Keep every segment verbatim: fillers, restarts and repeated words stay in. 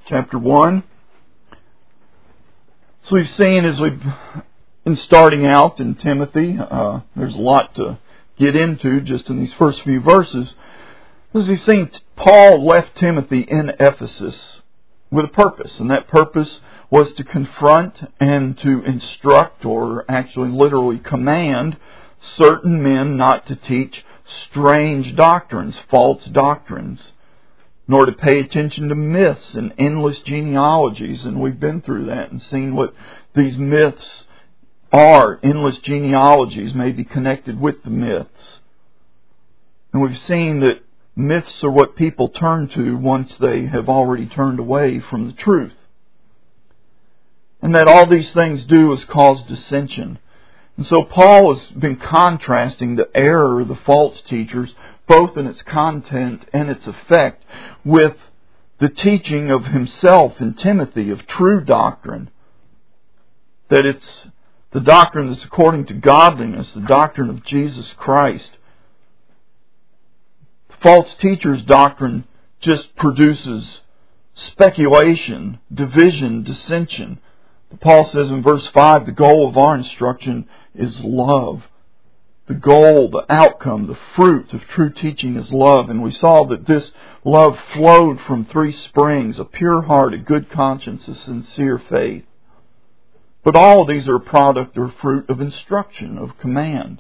chapter one. So we've seen as we've been starting out in Timothy, uh, there's a lot to get into just in these first few verses. As we've seen, Paul left Timothy in Ephesus with a purpose, and that purpose was to confront and to instruct, or actually literally command, certain men not to teach strange doctrines, false doctrines, nor to pay attention to myths and endless genealogies. And we've been through that and seen what these myths are. Endless genealogies may be connected with the myths. And we've seen that myths are what people turn to once they have already turned away from the truth. And that all these things do is cause dissension. And so Paul has been contrasting the error of the false teachers, both in its content and its effect, with the teaching of himself in Timothy of true doctrine. That it's the doctrine that's according to godliness, the doctrine of Jesus Christ. False teachers' doctrine just produces speculation, division, dissension. Paul says in verse five, the goal of our instruction is love. The goal, the outcome, the fruit of true teaching is love. And we saw that this love flowed from three springs: a pure heart, a good conscience, a sincere faith. But all of these are a product or fruit of instruction, of command.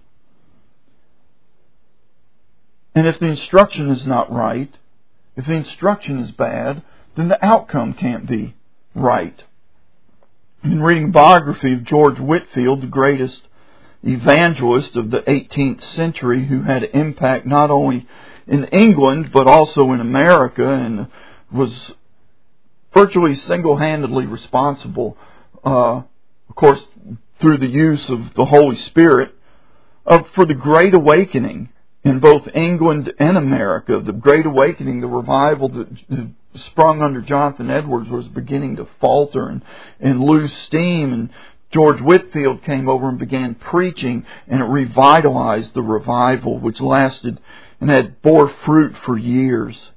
And if the instruction is not right, if the instruction is bad, then the outcome can't be right. In reading a biography of George Whitefield, the greatest evangelist of the eighteenth century, who had impact not only in England but also in America, and was virtually single-handedly responsible, uh, of course, through the use of the Holy Spirit, uh, for the Great Awakening in both England and America. The Great Awakening, the revival that sprung under Jonathan Edwards, was beginning to falter and, and lose steam, and George Whitefield came over and began preaching, and it revitalized the revival, which lasted and had bore fruit for years.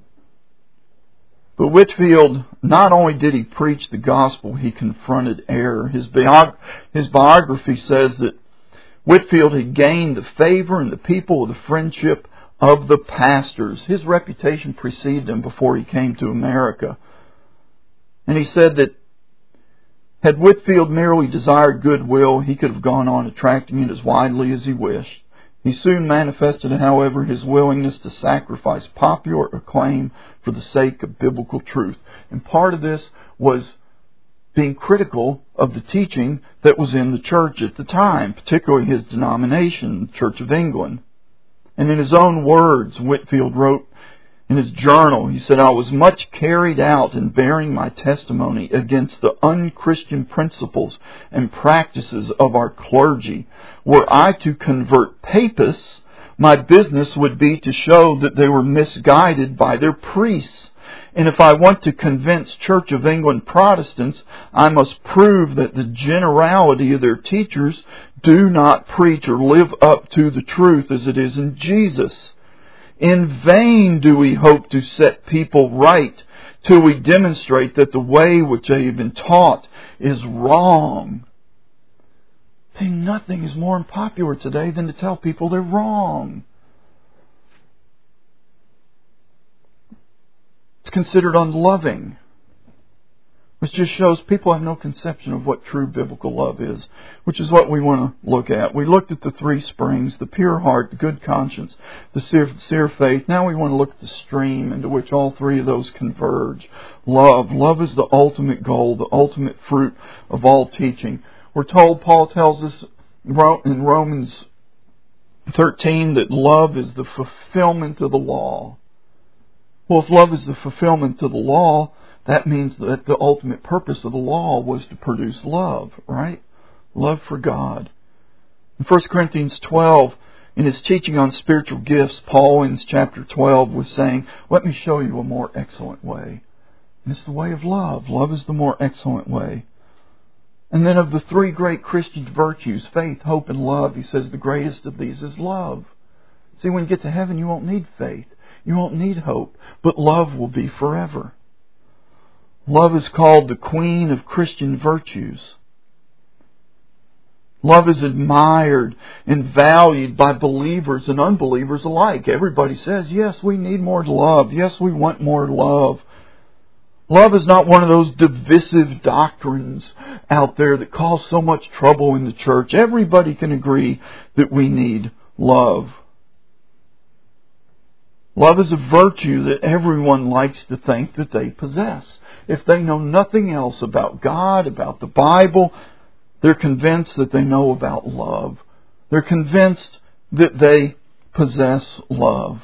But Whitefield, not only did he preach the gospel, he confronted error. His, biog- his biography says that Whitefield had gained the favor and the people with the friendship of the pastors. His reputation preceded him before he came to America. And he said that had Whitefield merely desired goodwill, he could have gone on attracting it as widely as he wished. He soon manifested, however, his willingness to sacrifice popular acclaim for the sake of biblical truth. And part of this was being critical of the teaching that was in the church at the time, particularly his denomination, the Church of England. And in his own words, Whitefield wrote in his journal, he said, "I was much carried out in bearing my testimony against the unchristian principles and practices of our clergy. Were I to convert papists, my business would be to show that they were misguided by their priests. And if I want to convince Church of England Protestants, I must prove that the generality of their teachers do not preach or live up to the truth as it is in Jesus. In vain do we hope to set people right till we demonstrate that the way which they have been taught is wrong." Hey, nothing is more unpopular today than to tell people they're wrong. It's considered unloving, which just shows people have no conception of what true biblical love is, which is what we want to look at. We looked at the three springs: the pure heart, the good conscience, the sincere faith. Now we want to look at the stream into which all three of those converge. Love. Love is the ultimate goal, the ultimate fruit of all teaching. We're told, Paul tells us in Romans thirteen, that love is the fulfillment of the law. Well, if love is the fulfillment of the law, that means that the ultimate purpose of the law was to produce love, right? Love for God. In First Corinthians twelve, in his teaching on spiritual gifts, Paul in chapter twelve was saying, "Let me show you a more excellent way." And it's the way of love. Love is the more excellent way. And then of the three great Christian virtues, faith, hope, and love, he says the greatest of these is love. See, when you get to heaven, you won't need faith. You won't need hope. But love will be forever. Love is called the queen of Christian virtues. Love is admired and valued by believers and unbelievers alike. Everybody says, yes, we need more love. Yes, we want more love. Love is not one of those divisive doctrines out there that cause so much trouble in the church. Everybody can agree that we need love. Love is a virtue that everyone likes to think that they possess. If they know nothing else about God, about the Bible, they're convinced that they know about love. They're convinced that they possess love.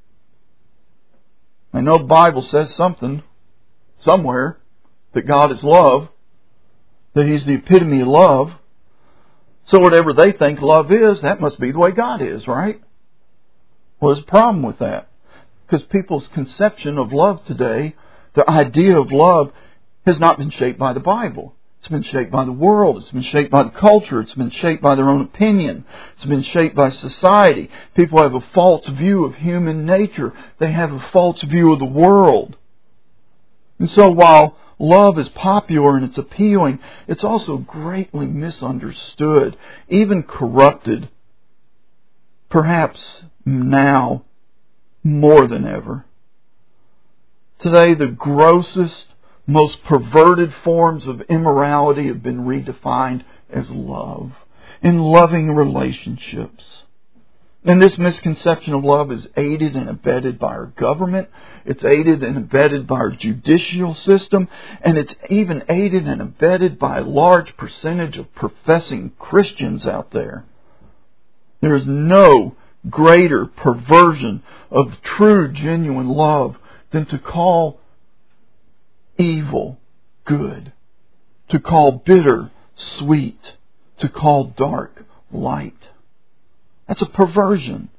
I know the Bible says something somewhere that God is love, that He's the epitome of love. So whatever they think love is, that must be the way God is, right? Well, there's a problem with that. Because people's conception of love today, the idea of love, has not been shaped by the Bible. It's been shaped by the world. It's been shaped by the culture. It's been shaped by their own opinion. It's been shaped by society. People have a false view of human nature. They have a false view of the world. And so while love is popular and it's appealing, it's also greatly misunderstood, even corrupted, perhaps now more than ever. Today, the grossest, most perverted forms of immorality have been redefined as love, in loving relationships. And this misconception of love is aided and abetted by our government. It's aided and abetted by our judicial system. And it's even aided and abetted by a large percentage of professing Christians out there. There is no greater perversion of true, genuine love than to call evil good, to call bitter sweet, to call dark light. That's a perversion.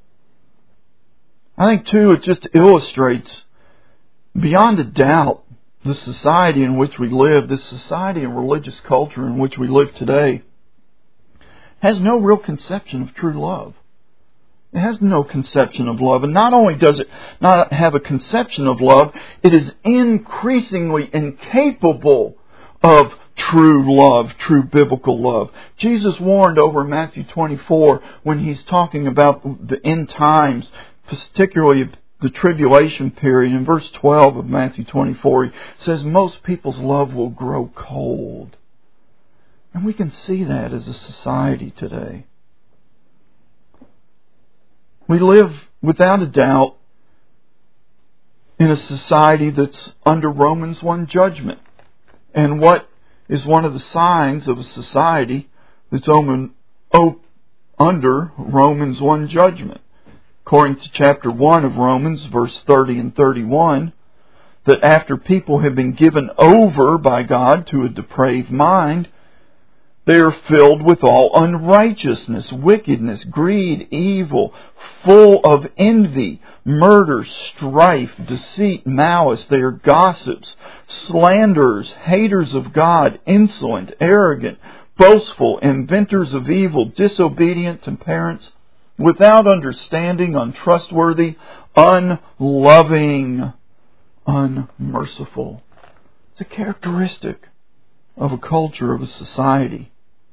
I think, too, it just illustrates, beyond a doubt, the society in which we live, this society and religious culture in which we live today, has no real conception of true love. It has no conception of love. And not only does it not have a conception of love, it is increasingly incapable of true love, true biblical love. Jesus warned over in Matthew twenty-four when He's talking about the end times, particularly the tribulation period. In verse twelve of Matthew twenty-four, He says most people's love will grow cold. And we can see that as a society today. We live, without a doubt, in a society that's under Romans one judgment. And what is one of the signs of a society that's under Romans one judgment? According to chapter one of Romans, verse thirty and thirty-one, that after people have been given over by God to a depraved mind, they are filled with all unrighteousness, wickedness, greed, evil, full of envy, murder, strife, deceit, malice. They are gossips, slanderers, haters of God, insolent, arrogant, boastful, inventors of evil, disobedient to parents, without understanding, untrustworthy, unloving, unmerciful. It's a characteristic of a culture, of a society.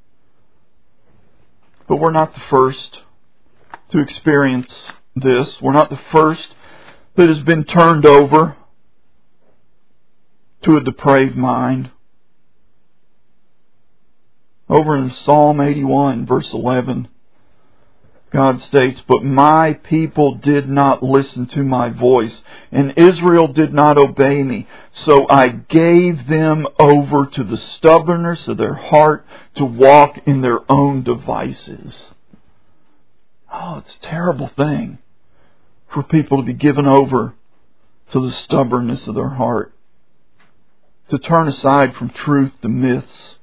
But we're not the first to experience this. We're not the first that has been turned over to a depraved mind. Over in Psalm eighty-one, verse eleven, God states, "But my people did not listen to my voice, and Israel did not obey me. So I gave them over to the stubbornness of their heart to walk in their own devices." Oh, it's a terrible thing for people to be given over to the stubbornness of their heart, to turn aside from truth to myths,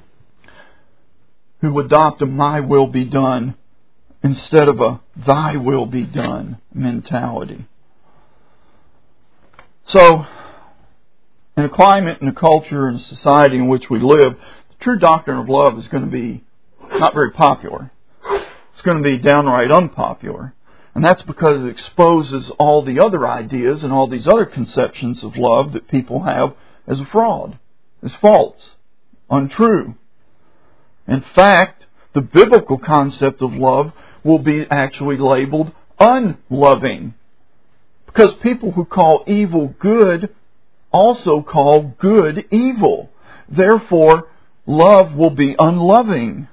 who adopt a "my will be done" instead of a "thy will be done" mentality. So, in a climate, in a culture, in a society in which we live, the true doctrine of love is going to be not very popular. It's going to be downright unpopular. And that's because it exposes all the other ideas and all these other conceptions of love that people have as a fraud, as false, untrue. In fact, the biblical concept of love will be actually labeled unloving. Because people who call evil good also call good evil. Therefore, love will be unloving.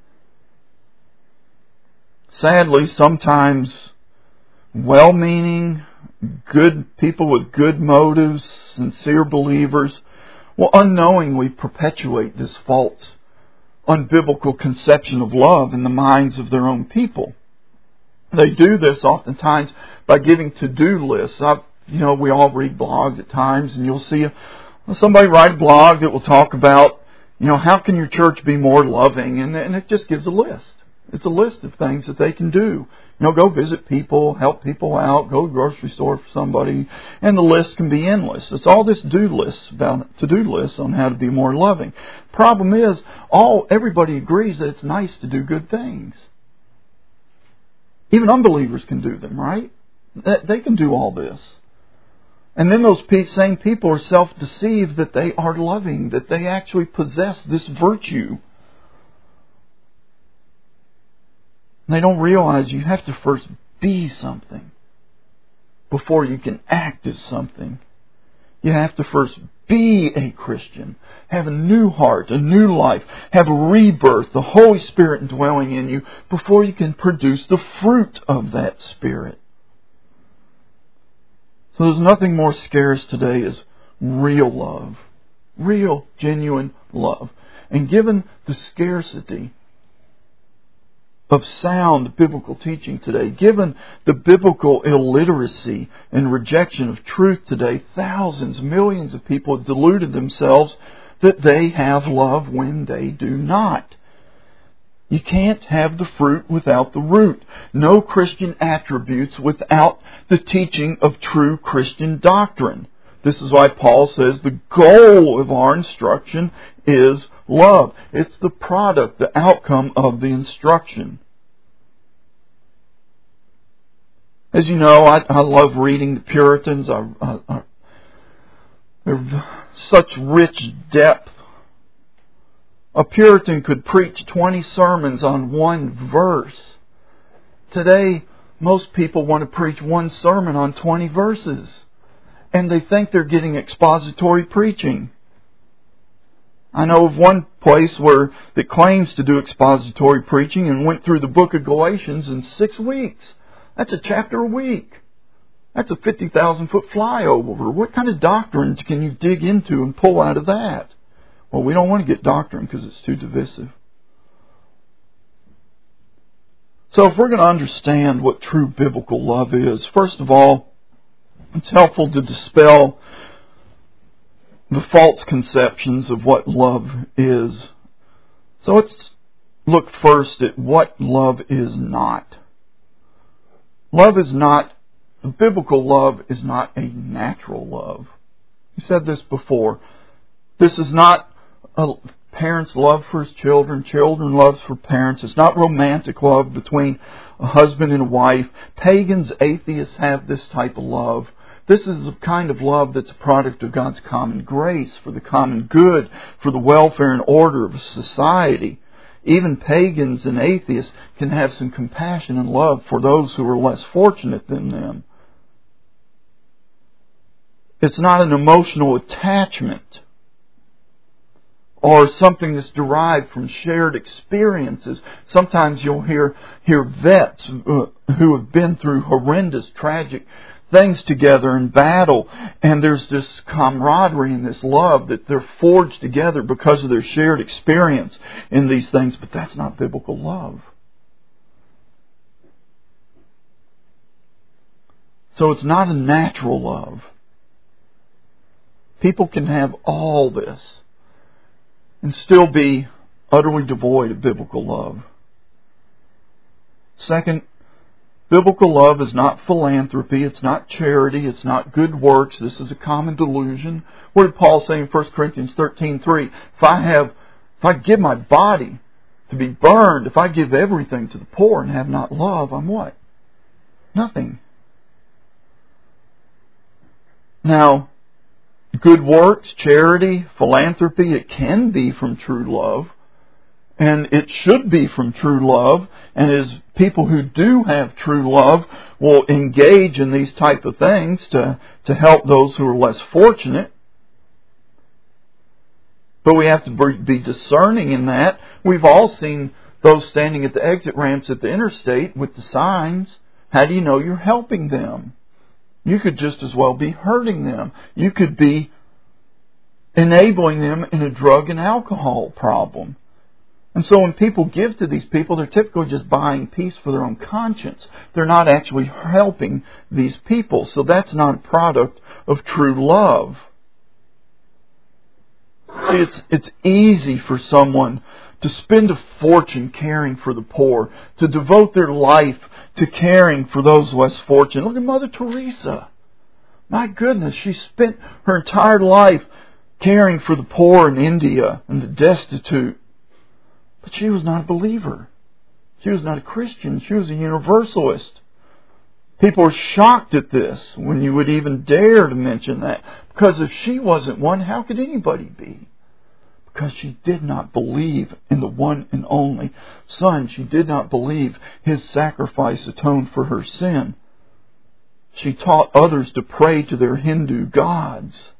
Sadly, sometimes well-meaning, good people with good motives, sincere believers, will unknowingly perpetuate this false, unbiblical conception of love in the minds of their own people. They do this oftentimes by giving to-do lists. I've, you know, we all read blogs at times, and you'll see a, somebody write a blog that will talk about, you know, how can your church be more loving? And, and it just gives a list. It's a list of things that they can do. You know, go visit people, help people out, go to the grocery store for somebody, and the list can be endless. It's all this do lists about to-do lists on how to be more loving. Problem is, all everybody agrees that it's nice to do good things. Even unbelievers can do them, right? They can do all this. And then those same people are self-deceived that they are loving, that they actually possess this virtue. And they don't realize you have to first be something before you can act as something. You have to first be a Christian, have a new heart, a new life, have a rebirth, the Holy Spirit dwelling in you before you can produce the fruit of that Spirit. So there's nothing more scarce today as real love, real, genuine love. And given the scarcity of sound biblical teaching today, given the biblical illiteracy and rejection of truth today, thousands, millions of people have deluded themselves that they have love when they do not. You can't have the fruit without the root. No Christian attributes without the teaching of true Christian doctrine. This is why Paul says the goal of our instruction is love. It's the product, the outcome of the instruction. As you know, I, I love reading the Puritans. I, I, I, they're such rich depth. A Puritan could preach twenty sermons on one verse. Today, most people want to preach one sermon on twenty verses. And they think they're getting expository preaching. I know of one place where that claims to do expository preaching and went through the book of Galatians in six weeks. That's a chapter a week. That's a fifty thousand foot flyover. What kind of doctrine can you dig into and pull out of that? Well, we don't want to get doctrine because it's too divisive. So if we're going to understand what true biblical love is, first of all, it's helpful to dispel the false conceptions of what love is. So let's look first at what love is not. Love is not, biblical love is not a natural love. We said this before. This is not a parent's love for his children, children love for parents. It's not romantic love between a husband and a wife. Pagans, atheists have this type of love. This is the kind of love that's a product of God's common grace for the common good, for the welfare and order of society. Even pagans and atheists can have some compassion and love for those who are less fortunate than them. It's not an emotional attachment or something that's derived from shared experiences. Sometimes you'll hear, hear vets uh, who have been through horrendous, tragic things together in battle, and there's this camaraderie and this love that they're forged together because of their shared experience in these things, but that's not biblical love. So it's not a natural love. People can have all this and still be utterly devoid of biblical love. Second, biblical love is not philanthropy, it's not charity, it's not good works. This is a common delusion. What did Paul say in First Corinthians thirteen three? If I have, if I give my body to be burned, if I give everything to the poor and have not love, I'm what? Nothing. Now, good works, charity, philanthropy, it can be from true love. And it should be from true love. And as people who do have true love will engage in these type of things to, to help those who are less fortunate. But we have to be discerning in that. We've all seen those standing at the exit ramps at the interstate with the signs. How do you know you're helping them? You could just as well be hurting them. You could be enabling them in a drug and alcohol problem. And so when people give to these people, they're typically just buying peace for their own conscience. They're not actually helping these people. So that's not a product of true love. See, it's, it's easy for someone to spend a fortune caring for the poor, to devote their life to caring for those less fortunate. Look at Mother Teresa. My goodness, she spent her entire life caring for the poor in India and the destitute. But she was not a believer. She was not a Christian. She was a universalist. People are shocked at this when you would even dare to mention that. Because if she wasn't one, how could anybody be? Because she did not believe in the one and only Son. She did not believe His sacrifice atoned for her sin. She taught others to pray to their Hindu gods.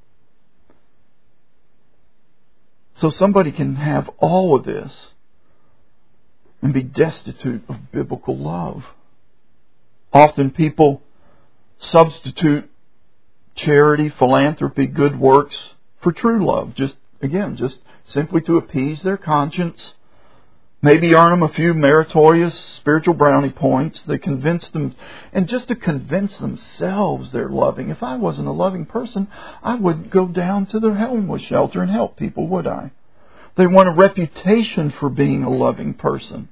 So somebody can have all of this and be destitute of biblical love. Often people substitute charity, philanthropy, good works for true love. Just, again, just simply to appease their conscience. Maybe earn them a few meritorious spiritual brownie points. They convince them, and just to convince themselves they're loving. If I wasn't a loving person, I wouldn't go down to the homeless shelter and help people, would I? They want a reputation for being a loving person.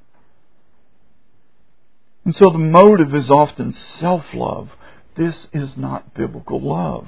And so the motive is often self-love. This is not biblical love.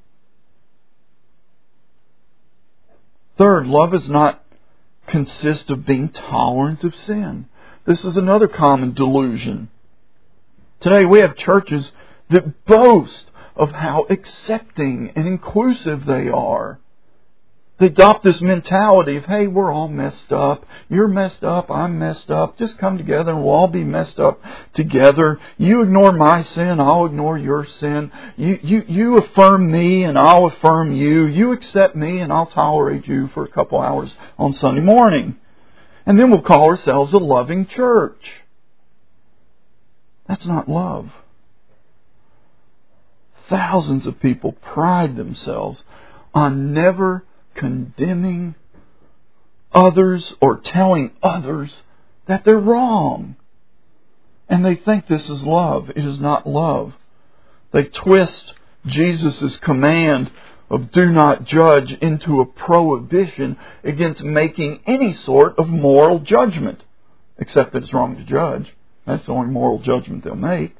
Third, love is not consist of being tolerant of sin. This is another common delusion. Today we have churches that boast of how accepting and inclusive they are. They adopt this mentality of, hey, we're all messed up. You're messed up. I'm messed up. Just come together and we'll all be messed up together. You ignore my sin. I'll ignore your sin. You, you, you affirm me and I'll affirm you. You accept me and I'll tolerate you for a couple hours on Sunday morning. And then we'll call ourselves a loving church. That's not love. Thousands of people pride themselves on never condemning others or telling others that they're wrong. And they think this is love. It is not love. They twist Jesus' command of do not judge into a prohibition against making any sort of moral judgment. Except that it's wrong to judge. That's the only moral judgment they'll make.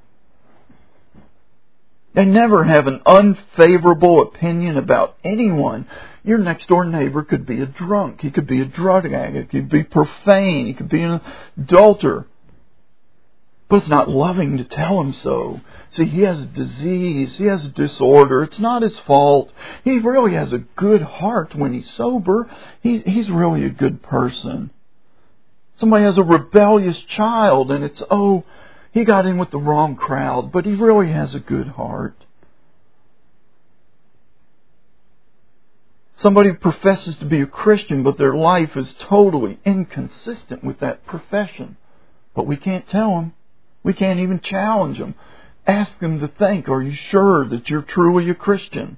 They never have an unfavorable opinion about anyone. Your next door neighbor could be a drunk. He could be a drug addict. He could be profane. He could be an adulterer. But it's not loving to tell him so. See, he has a disease. He has a disorder. It's not his fault. He really has a good heart when he's sober. He, he's really a good person. Somebody has a rebellious child and it's, oh, he got in with the wrong crowd, but he really has a good heart. Somebody professes to be a Christian, but their life is totally inconsistent with that profession. But we can't tell them. We can't even challenge them. Ask them to think, are you sure that you're truly a Christian?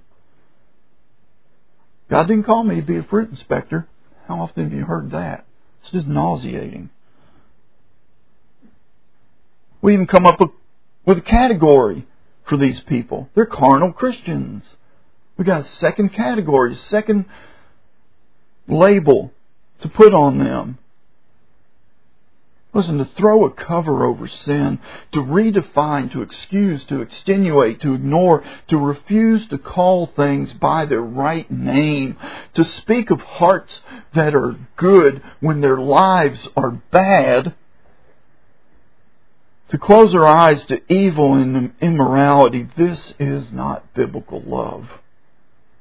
God didn't call me to be a fruit inspector. How often have you heard that? It's just nauseating. We even come up with a category for these people. They're carnal Christians. We got a second category, a second label to put on them. Listen, to throw a cover over sin, to redefine, to excuse, to extenuate, to ignore, to refuse to call things by their right name, to speak of hearts that are good when their lives are bad, to close our eyes to evil and immorality, this is not biblical love.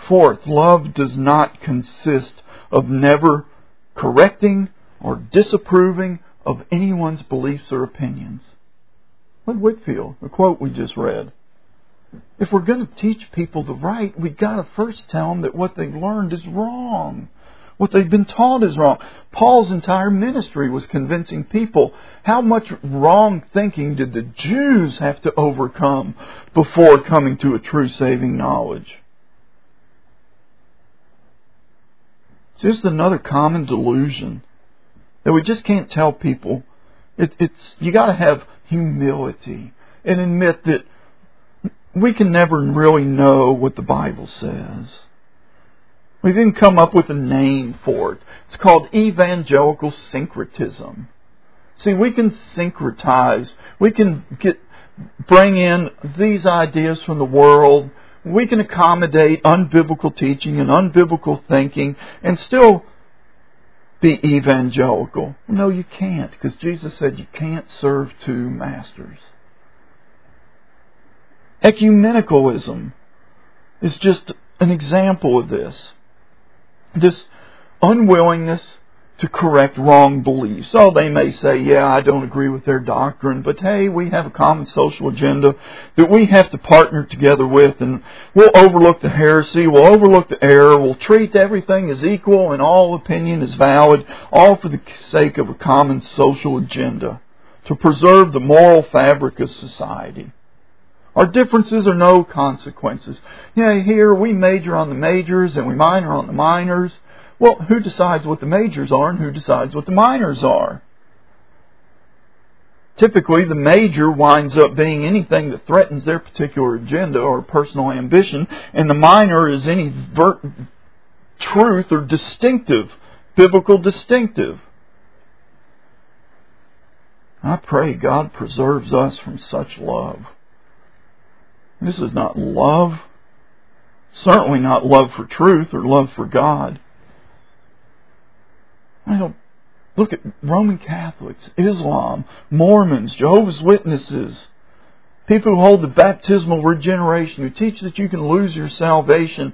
Fourth, love does not consist of never correcting or disapproving of anyone's beliefs or opinions. What Whitefield, the quote we just read. If we're going to teach people the right, we've got to first tell them that what they've learned is wrong. What they've been taught is wrong. Paul's entire ministry was convincing people. How much wrong thinking did the Jews have to overcome before coming to a true saving knowledge? It's just another common delusion that we just can't tell people. It, it's you got to have humility and admit that we can never really know what the Bible says. We've even come up with a name for it. It's called evangelical syncretism. See, we can syncretize. We can get bring in these ideas from the world. We can accommodate unbiblical teaching and unbiblical thinking and still be evangelical. No, you can't, because Jesus said you can't serve two masters. Ecumenicalism is just an example of this. This unwillingness to correct wrong beliefs. Oh, they may say, yeah, I don't agree with their doctrine, but hey, we have a common social agenda that we have to partner together with, and we'll overlook the heresy, we'll overlook the error, we'll treat everything as equal and all opinion is valid, all for the sake of a common social agenda, to preserve the moral fabric of society. Our differences are no consequences. Yeah, here we major on the majors and we minor on the minors. Well, who decides what the majors are and who decides what the minors are? Typically, the major winds up being anything that threatens their particular agenda or personal ambition, and the minor is any ver- truth or distinctive, biblical distinctive. I pray God preserves us from such love. This is not love. Certainly not love for truth or love for God. I don't look at Roman Catholics, Islam, Mormons, Jehovah's Witnesses, people who hold the baptismal regeneration, who teach that you can lose your salvation.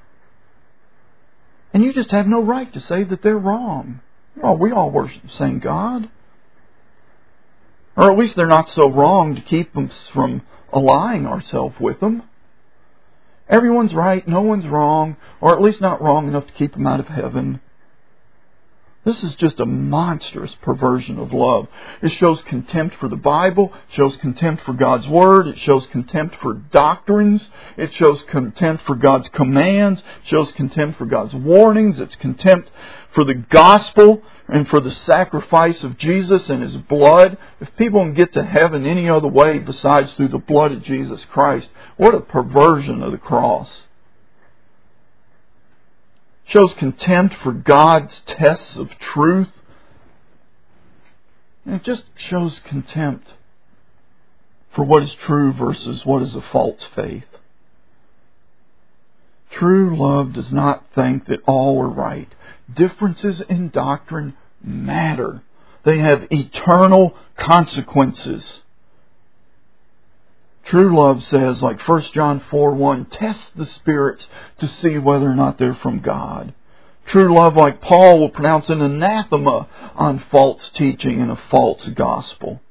And you just have no right to say that they're wrong. Well, we all worship the same God. Or at least they're not so wrong to keep us from allying ourselves with them. Everyone's right, no one's wrong, or at least not wrong enough to keep them out of heaven. This is just a monstrous perversion of love. It shows contempt for the Bible, it shows contempt for God's Word, it shows contempt for doctrines, it shows contempt for God's commands, it shows contempt for God's warnings, it's contempt for the gospel and for the sacrifice of Jesus and His blood. If people can get to heaven any other way besides through the blood of Jesus Christ, what a perversion of the cross. Shows contempt for God's tests of truth. And it just shows contempt for what is true versus what is a false faith. True love does not think that all are right. Differences in doctrine matter. They have eternal consequences. True love says, like First John four one, test the spirits to see whether or not they're from God. True love, like Paul, will pronounce an anathema on false teaching and a false gospel.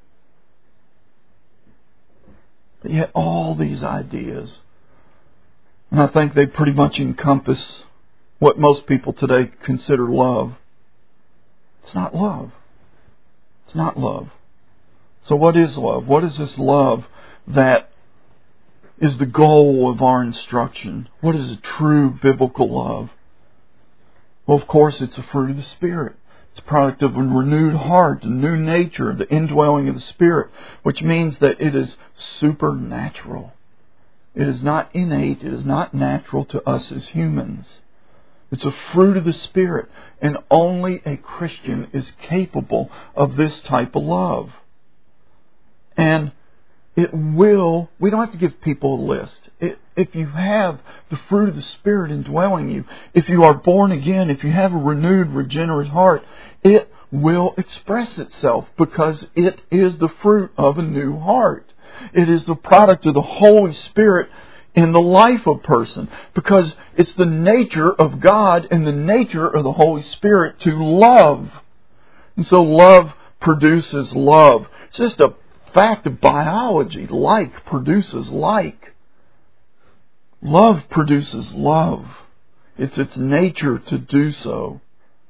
But yet all these ideas, and I think they pretty much encompass what most people today consider love. It's not love. It's not love. So what is love? What is this love that is the goal of our instruction? What is a true biblical love? Well, of course, it's a fruit of the Spirit. It's a product of a renewed heart, a new nature, the indwelling of the Spirit, which means that it is supernatural. It is not innate. It is not natural to us as humans. It's a fruit of the Spirit, and only a Christian is capable of this type of love. And it will, we don't have to give people a list. It, if you have the fruit of the Spirit indwelling you, if you are born again, if you have a renewed, regenerate heart, it will express itself because it is the fruit of a new heart. It is the product of the Holy Spirit in the life of a person, because it's the nature of God and the nature of the Holy Spirit to love. And so love produces love. It's just a fact of biology. Like produces like. Love produces love. It's its nature to do so.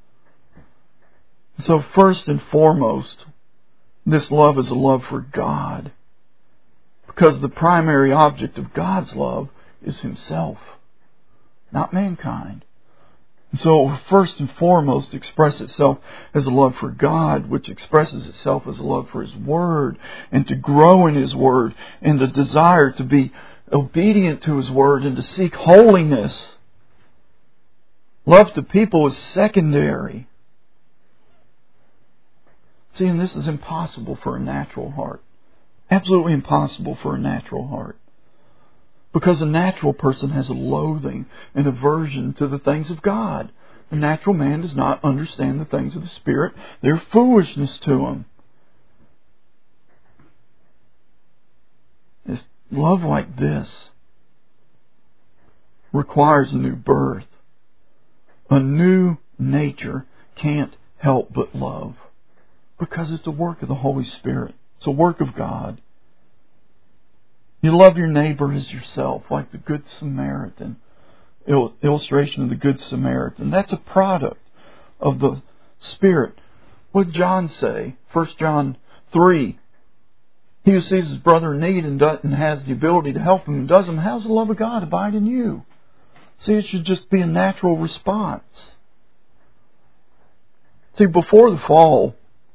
So first and foremost, this love is a love for God. Because the primary object of God's love is Himself, not mankind. And so it will first and foremost express itself as a love for God, which expresses itself as a love for His Word, and to grow in His Word, and the desire to be obedient to His Word, and to seek holiness. Love to people is secondary. See, and this is impossible for a natural heart. Absolutely impossible for a natural heart. Because a natural person has a loathing and aversion to the things of God. A natural man does not understand the things of the Spirit. They're foolishness to him. It's love like this requires a new birth. A new nature can't help but love. Because it's a work of the Holy Spirit. It's a work of God. You love your neighbor as yourself, like the Good Samaritan. Il- illustration of the Good Samaritan. That's a product of the Spirit. What did John say? First John three. He who sees his brother in need and, does, and has the ability to help him and does him, how's the love of God abide in you? See, it should just be a natural response. See, before the fall,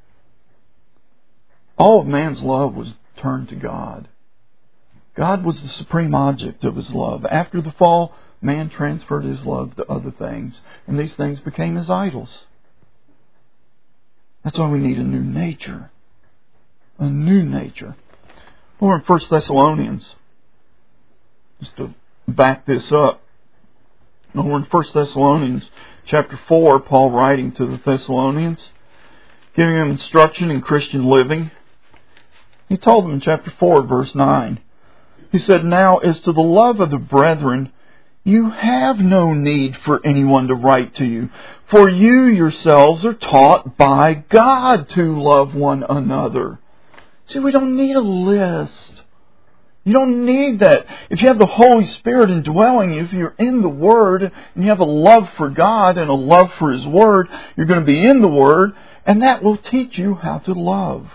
all of man's love was turned to God. God was the supreme object of his love. After the fall, man transferred his love to other things, and these things became his idols. That's why we need a new nature. A new nature. We're in First Thessalonians. Just to back this up. We're in First Thessalonians chapter four, Paul writing to the Thessalonians, giving them instruction in Christian living. He told them in chapter four, verse nine, he said, "Now as to the love of the brethren, you have no need for anyone to write to you, for you yourselves are taught by God to love one another." See, we don't need a list. You don't need that. If you have the Holy Spirit indwelling you, if you're in the Word, and you have a love for God and a love for His Word, you're going to be in the Word, and that will teach you how to love.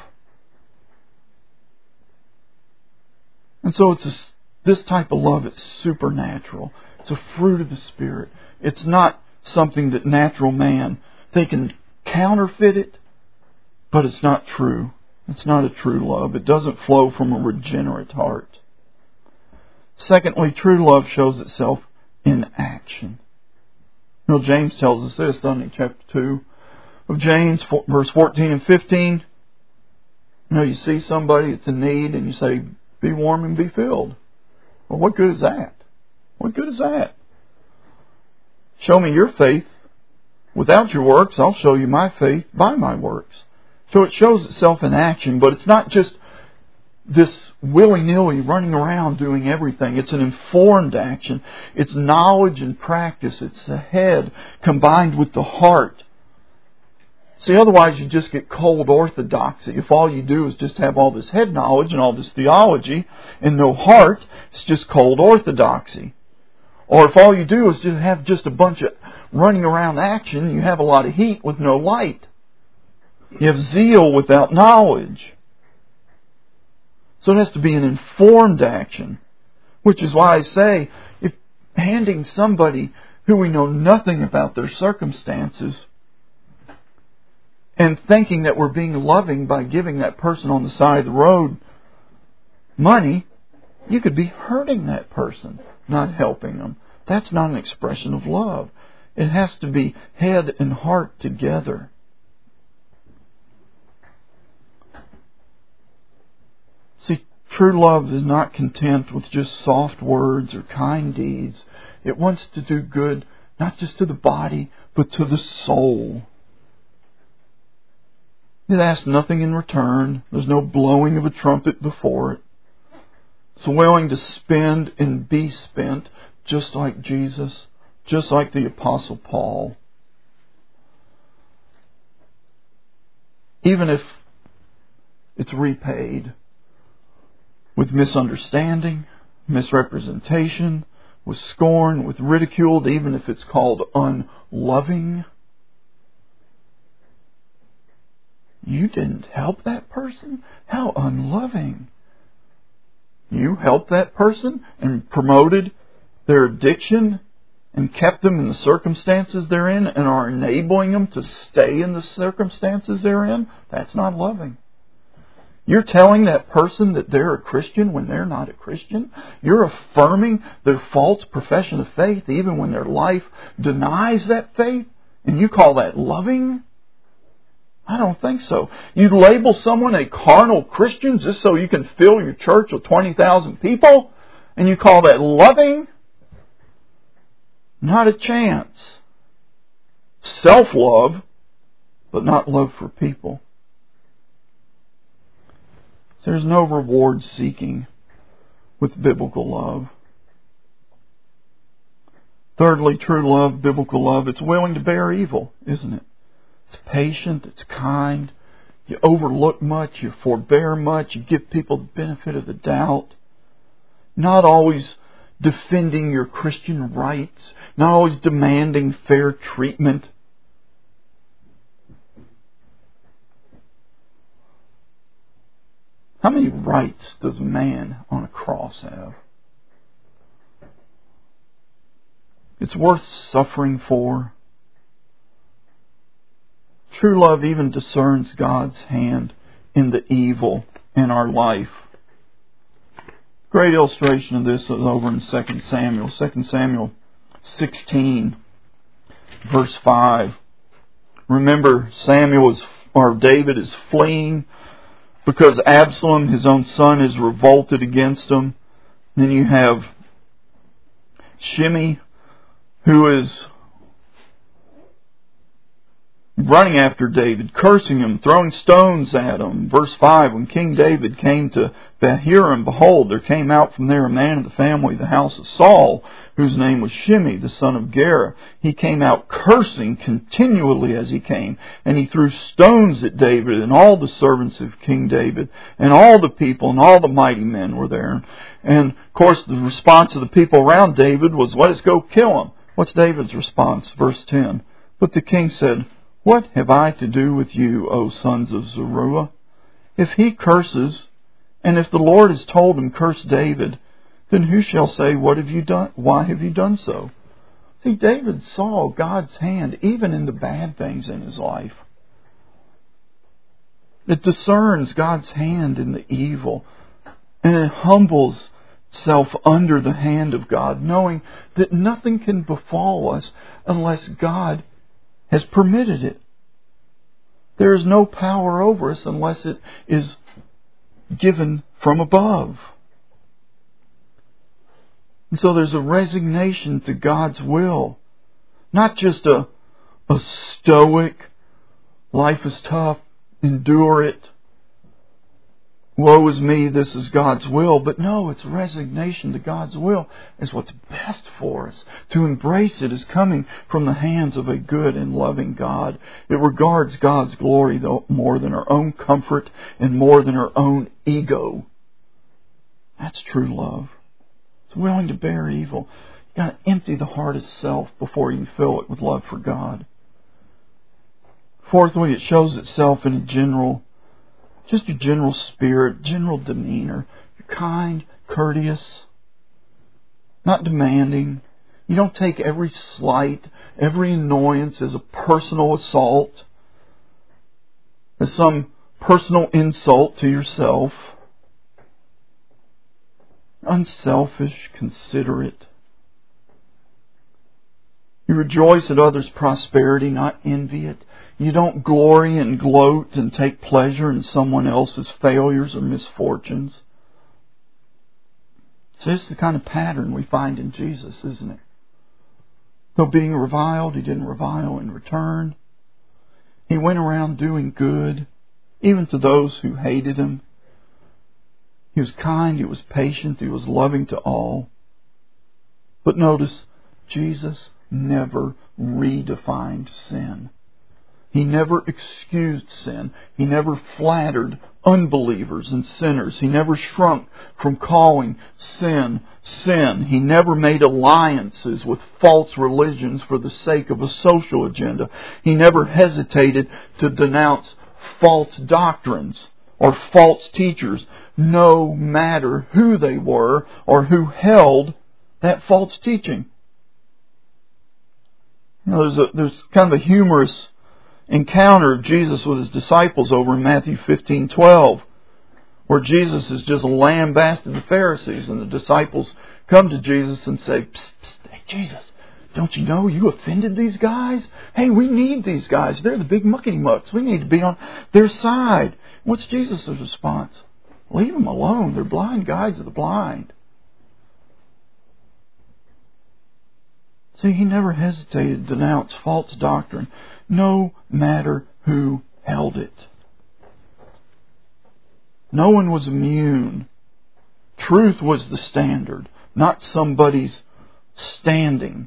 And so it's a, this type of love, it's supernatural. It's a fruit of the Spirit. It's not something that natural man, they can counterfeit it, but it's not true. It's not a true love. It doesn't flow from a regenerate heart. Secondly, true love shows itself in action. You know, James tells us this, doesn't he? Chapter two of James, verse fourteen and fifteen. You know, you see somebody that's in need and you say, "Be warm and be filled." Well, what good is that? What good is that? Show me your faith without your works. I'll show you my faith by my works. So it shows itself in action, but it's not just this willy-nilly running around doing everything. It's an informed action. It's knowledge and practice. It's the head combined with the heart. See, otherwise you just get cold orthodoxy. If all you do is just have all this head knowledge and all this theology and no heart, it's just cold orthodoxy. Or if all you do is just have just a bunch of running around action, you have a lot of heat with no light. You have zeal without knowledge. So it has to be an informed action. Which is why I say, if handing somebody who we know nothing about their circumstances and thinking that we're being loving by giving that person on the side of the road money, you could be hurting that person, not helping them. That's not an expression of love. It has to be head and heart together. See, true love is not content with just soft words or kind deeds. It wants to do good, not just to the body, but to the soul. It asks nothing in return. There's no blowing of a trumpet before it. It's willing to spend and be spent just like Jesus, just like the Apostle Paul. Even if it's repaid with misunderstanding, misrepresentation, with scorn, with ridicule, even if it's called unloving. You didn't help that person? How unloving. You helped that person and promoted their addiction and kept them in the circumstances they're in and are enabling them to stay in the circumstances they're in? That's not loving. You're telling that person that they're a Christian when they're not a Christian. You're affirming their false profession of faith even when their life denies that faith. And you call that loving? I don't think so. You label someone a carnal Christian just so you can fill your church with twenty thousand people? And you call that loving? Not a chance. Self-love, but not love for people. There's no reward seeking with biblical love. Thirdly, true love, biblical love, it's willing to bear evil, isn't it? It's patient, it's kind. You overlook much, you forbear much, you give people the benefit of the doubt. Not always defending your Christian rights, not always demanding fair treatment. How many rights does a man on a cross have? It's worth suffering for. True love even discerns God's hand in the evil in our life. Great illustration of this is over in Second Samuel. Second Samuel sixteen, verse five. Remember, Samuel is, or David is fleeing because Absalom, his own son, is revolted against him. Then you have Shimei, who is running after David, cursing him, throwing stones at him. Verse five, when King David came to Bahurim, behold, there came out from there a man of the family of the house of Saul, whose name was Shimei, the son of Gera. He came out cursing continually as he came, and he threw stones at David and all the servants of King David, and all the people and all the mighty men were there. And, of course, the response of the people around David was, let us go kill him. What's David's response? Verse ten. But the king said, what have I to do with you, O sons of Zeruiah? If he curses, and if the Lord has told him, curse David, then who shall say, what have you done? Why have you done so? See, David saw God's hand even in the bad things in his life. It discerns God's hand in the evil, and it humbles itself under the hand of God, knowing that nothing can befall us unless God has permitted it. There is no power over us unless it is given from above. And so there's a resignation to God's will. Not just a, a stoic, life is tough, endure it, woe is me, this is God's will. But no, it's resignation to God's will is what's best for us. To embrace it is coming from the hands of a good and loving God. It regards God's glory though more than our own comfort and more than our own ego. That's true love. It's willing to bear evil. You've got to empty the heart of self before you can fill it with love for God. Fourthly, it shows itself in a general Just your general spirit, general demeanor. You're kind, courteous, not demanding. You don't take every slight, every annoyance as a personal assault, as some personal insult to yourself. Unselfish, considerate. You rejoice at others' prosperity, not envy it. You don't glory and gloat and take pleasure in someone else's failures or misfortunes. So this is the kind of pattern we find in Jesus, isn't it? Though being reviled, He didn't revile in return. He went around doing good, even to those who hated Him. He was kind, He was patient, He was loving to all. But notice, Jesus never redefined sin. He never excused sin. He never flattered unbelievers and sinners. He never shrunk from calling sin, sin. He never made alliances with false religions for the sake of a social agenda. He never hesitated to denounce false doctrines or false teachers, no matter who they were or who held that false teaching. You know, there's a, there's kind of a humorous encounter of Jesus with His disciples over in Matthew fifteen twelve, where Jesus has just lambasted the Pharisees, and the disciples come to Jesus and say, psst, psst, hey Jesus, don't you know you offended these guys? Hey, we need these guys. They're the big muckety mucks. We need to be on their side. What's Jesus' response? Leave them alone. They're blind guides of the blind. See, He never hesitated to denounce false doctrine, no matter who held it. No one was immune. Truth was the standard, not somebody's standing.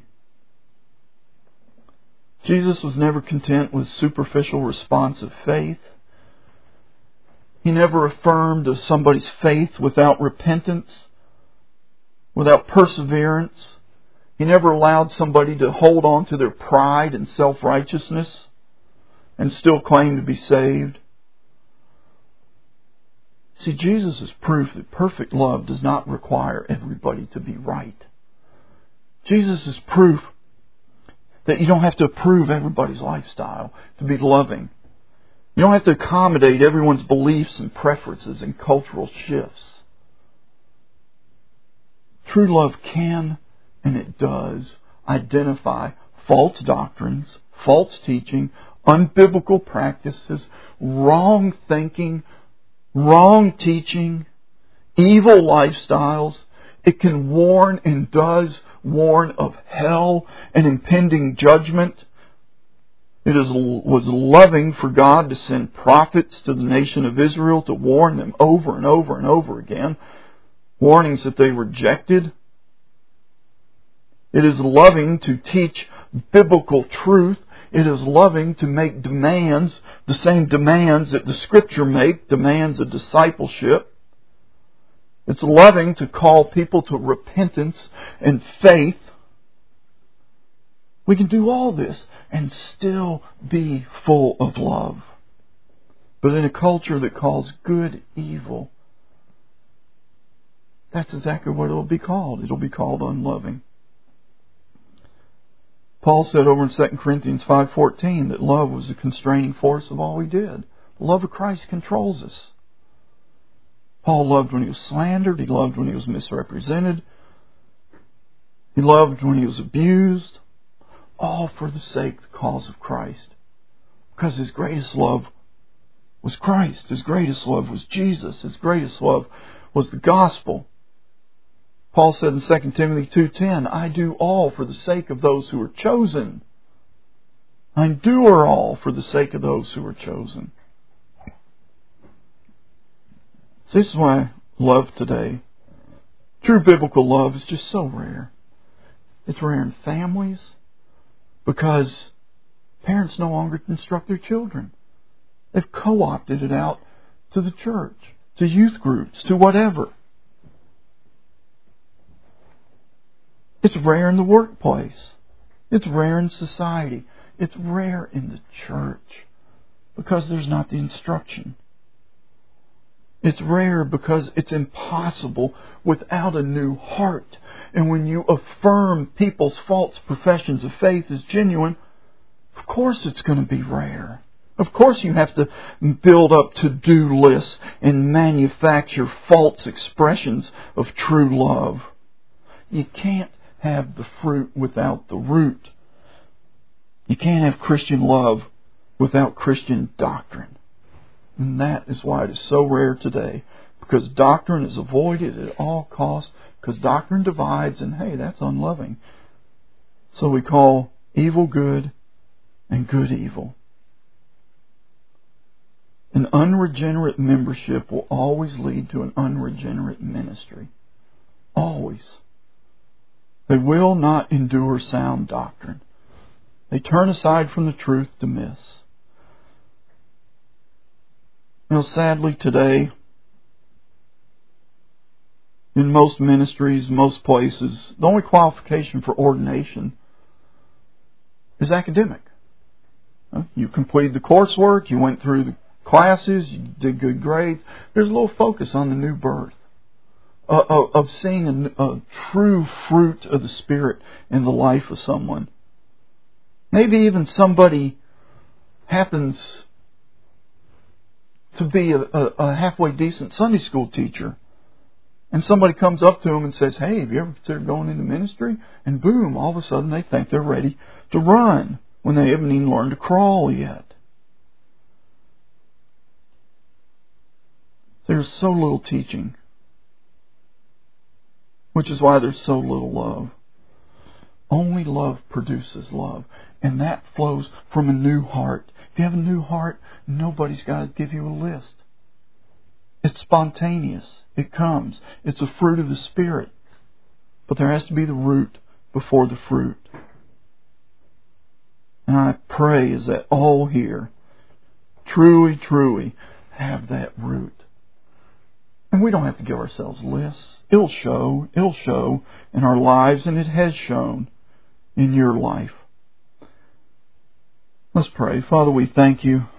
Jesus was never content with superficial responsive faith. He never affirmed of somebody's faith without repentance, without perseverance. He never allowed somebody to hold on to their pride and self-righteousness and still claim to be saved. See, Jesus is proof that perfect love does not require everybody to be right. Jesus is proof that you don't have to approve everybody's lifestyle to be loving. You don't have to accommodate everyone's beliefs and preferences and cultural shifts. True love can, and it does, identify false doctrines, false teaching, unbiblical practices, wrong thinking, wrong teaching, evil lifestyles. It can warn and does warn of hell and impending judgment. It is, was loving for God to send prophets to the nation of Israel to warn them over and over and over again. Warnings that they rejected. It is loving to teach biblical truth. It is loving to make demands, the same demands that the Scripture make, demands of discipleship. It's loving to call people to repentance and faith. We can do all this and still be full of love. But in a culture that calls good evil, that's exactly what it will be called. It will be called unloving. Paul said over in Second Corinthians five fourteen that love was the constraining force of all he did. The love of Christ controls us. Paul loved when he was slandered. He loved when he was misrepresented. He loved when he was abused. All for the sake of the cause of Christ. Because his greatest love was Christ. His greatest love was Jesus. His greatest love was the gospel. Paul said in Second Timothy two ten, I do all for the sake of those who are chosen. I endure all for the sake of those who are chosen. So this is why love today, true biblical love, is just so rare. It's rare in families because parents no longer instruct their children. They've co-opted it out to the church, to youth groups, to whatever. It's rare in the workplace. It's rare in society. It's rare in the church because there's not the instruction. It's rare because it's impossible without a new heart. And when you affirm people's false professions of faith as genuine, of course it's going to be rare. Of course you have to build up to-do lists and manufacture false expressions of true love. You can't have the fruit without the root. You can't have Christian love without Christian doctrine. And that is why it is so rare today. Because doctrine is avoided at all costs. Because doctrine divides, and hey, that's unloving. So we call evil good and good evil. And An unregenerate membership will always lead to an unregenerate ministry. Always. They will not endure sound doctrine. They turn aside from the truth to miss. You know, sadly today, in most ministries, most places, the only qualification for ordination is academic. You completed the coursework, you went through the classes, you did good grades. There's a little focus on the new birth, uh, of seeing a, a true fruit of the Spirit in the life of someone. Maybe even somebody happens to be a, a, a halfway decent Sunday school teacher, and somebody comes up to them and says, "Hey, have you ever considered going into ministry?" And boom, all of a sudden they think they're ready to run when they haven't even learned to crawl yet. There's so little teaching, which is why there's so little love. Only love produces love, and that flows from a new heart. If you have a new heart, nobody's got to give you a list. It's spontaneous. It comes. It's a fruit of the Spirit. But there has to be the root before the fruit. And I pray is that all here truly, truly have that root. And we don't have to give ourselves lists. It'll show. It'll show in our lives, and it has shown in your life. Let's pray. Father, we thank you